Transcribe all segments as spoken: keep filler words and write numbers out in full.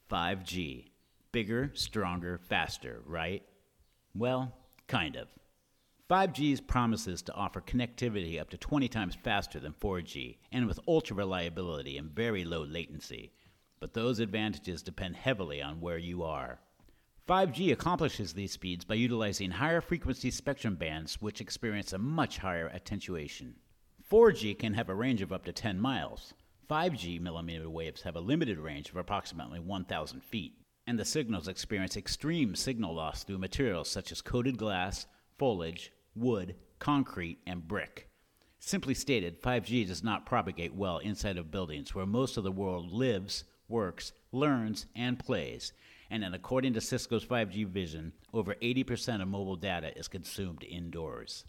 five G. Bigger, stronger, faster, right? Well, kind of. five G's promises to offer connectivity up to twenty times faster than four G, and with ultra reliability and very low latency. But those advantages depend heavily on where you are. five G accomplishes these speeds by utilizing higher frequency spectrum bands which experience a much higher attenuation. four G can have a range of up to ten miles. five G millimeter waves have a limited range of approximately one thousand feet, and the signals experience extreme signal loss through materials such as coated glass, foliage, wood, concrete, and brick. Simply stated, five G does not propagate well inside of buildings where most of the world lives, works, learns, and plays, and then according to Cisco's five G vision, over eighty percent of mobile data is consumed indoors.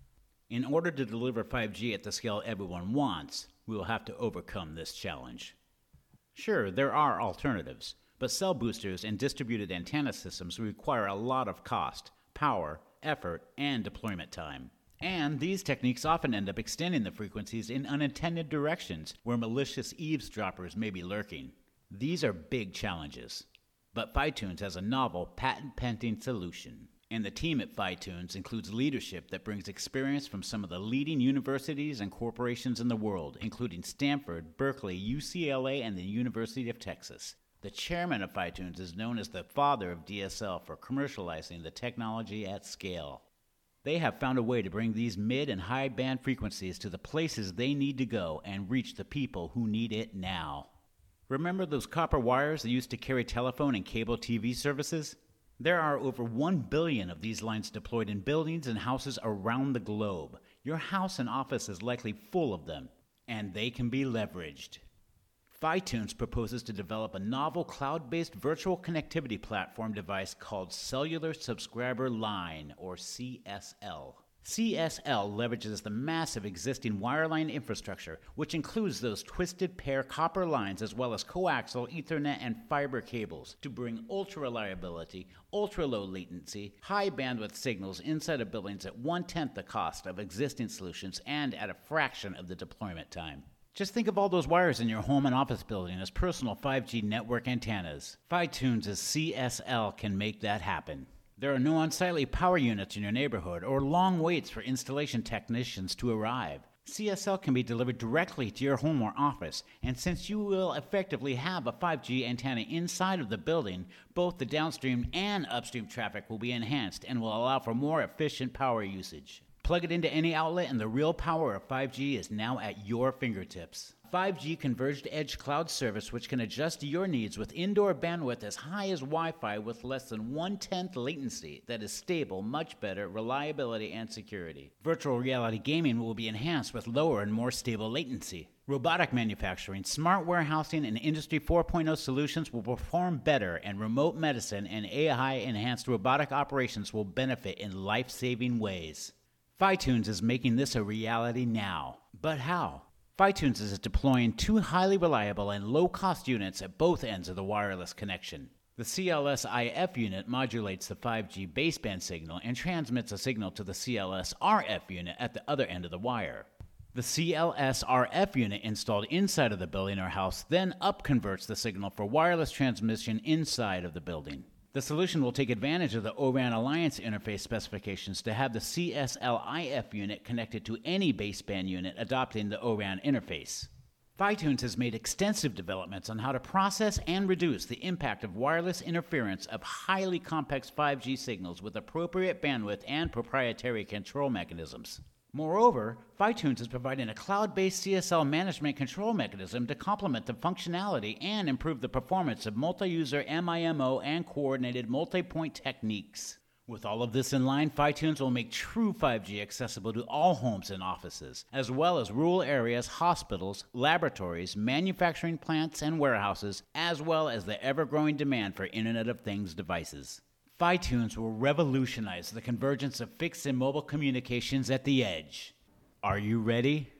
In order to deliver five G at the scale everyone wants, we will have to overcome this challenge. Sure, there are alternatives, but cell boosters and distributed antenna systems require a lot of cost, power, effort, and deployment time. And these techniques often end up extending the frequencies in unintended directions where malicious eavesdroppers may be lurking. These are big challenges. But PhiTunes has a novel, patent-pending solution. And the team at PhiTunes includes leadership that brings experience from some of the leading universities and corporations in the world, including Stanford, Berkeley, U C L A, and the University of Texas. The chairman of PhiTunes is known as the father of D S L for commercializing the technology at scale. They have found a way to bring these mid and high band frequencies to the places they need to go and reach the people who need it now. Remember those copper wires that used to carry telephone and cable T V services? There are over one billion of these lines deployed in buildings and houses around the globe. Your house and office is likely full of them, and they can be leveraged. PhiTunes proposes to develop a novel cloud-based virtual connectivity platform device called Cellular Subscriber Line, or C S L. C S L leverages the massive existing wireline infrastructure, which includes those twisted pair copper lines as well as coaxial, Ethernet, and fiber cables to bring ultra-reliability, ultra-low latency, high bandwidth signals inside of buildings at one-tenth the cost of existing solutions and at a fraction of the deployment time. Just think of all those wires in your home and office building as personal five G network antennas. PhiTunes' C S L can make that happen. There are no unsightly power units in your neighborhood or long waits for installation technicians to arrive. C S L can be delivered directly to your home or office, and since you will effectively have a five G antenna inside of the building, both the downstream and upstream traffic will be enhanced and will allow for more efficient power usage. Plug it into any outlet and the real power of five G is now at your fingertips. five G Converged Edge Cloud Service which can adjust to your needs with indoor bandwidth as high as Wi-Fi with less than one-tenth latency that is stable, much better reliability and security. Virtual reality gaming will be enhanced with lower and more stable latency. Robotic manufacturing, smart warehousing, and Industry four point oh solutions will perform better, and remote medicine and A I-enhanced robotic operations will benefit in life-saving ways. PhiTunes is making this a reality now. But how? PhiTunes is deploying two highly reliable and low-cost units at both ends of the wireless connection. The C L S I F unit modulates the five G baseband signal and transmits a signal to the C L S R F unit at the other end of the wire. The C L S R F unit installed inside of the building or house then upconverts the signal for wireless transmission inside of the building. The solution will take advantage of the O RAN Alliance interface specifications to have the C S L I F unit connected to any baseband unit adopting the O RAN interface. PhiTunes has made extensive developments on how to process and reduce the impact of wireless interference of highly complex five G signals with appropriate bandwidth and proprietary control mechanisms. Moreover, PhiTunes is providing a cloud-based C S L management control mechanism to complement the functionality and improve the performance of multi-user MIMO and coordinated multi-point techniques. With all of this in line, PhiTunes will make true five G accessible to all homes and offices, as well as rural areas, hospitals, laboratories, manufacturing plants, and warehouses, as well as the ever-growing demand for Internet of Things devices. PhiTunes will revolutionize the convergence of fixed and mobile communications at the edge. Are you ready?